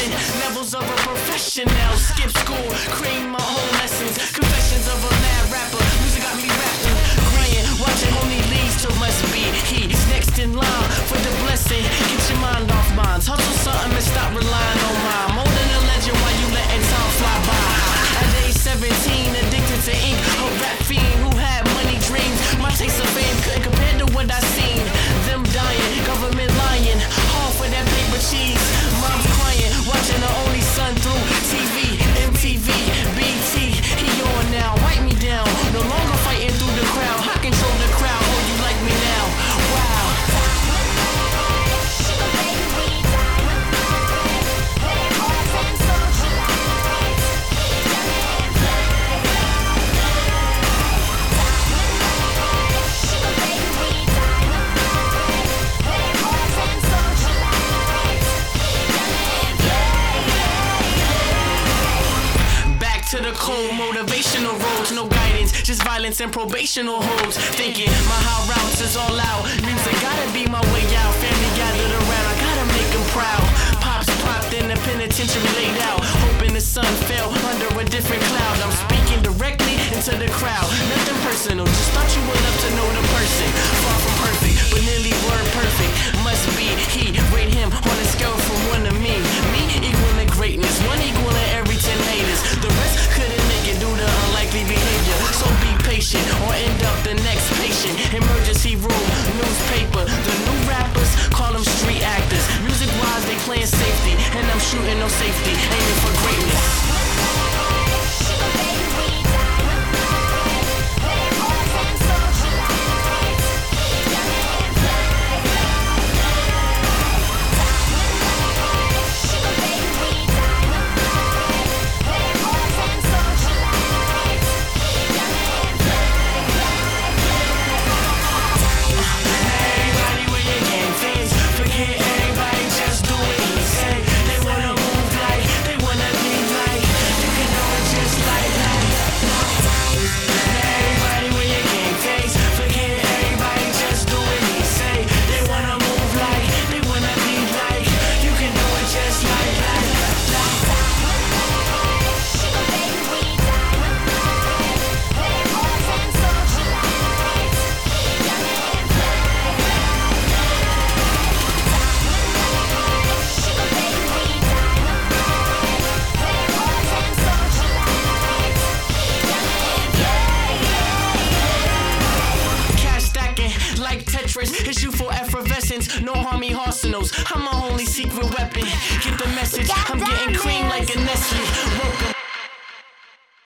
Learning levels of a professional. Skip school, creating my own lessons. Confessions of a mad rapper. Music got me rapping, crying, watching only leads to must be. He's next in line for the blessing. Get your mind off mine. Hustle something and stop relying on mine. More than a legend while you letting time fly by. At age 17, addicted to ink. A rap fiend who had money dreams. My taste of fame couldn't compare to what I seen. Them dying, government lying. All for that paper cheese. Mom's crying, watching her only son through TV, MTV, BT. He on now, wipe me down. No longer fighting through the crowd. I control the crowd. Oh, you like me now? Wow. To the cold, motivational roads, no guidance, just violence and probational holds. Thinking my high routes is all out. Music gotta be my way out. Family gathered around, I gotta make them proud. Pops popped in the penitentiary laid out. Hoping the sun fell under a different cloud. I'm speaking directly into the crowd. Nothing personal, just thought you would love to know the person. Far from perfect, but nearly word perfect. Must be he, rate him on a scale from 1 to me. Me equaling greatness, 1 equaling every 10 haters. The rest couldn't make it due to unlikely behavior. So be patient or end up the next patient. Emergency room, newspaper. The new rappers call them street actors. Music wise, they playing safety. And I'm shooting no safety, aiming for greatness. His youthful effervescence, no harmy arsenals. I'm my only secret weapon. Get the message, I'm getting cream like a Nestle.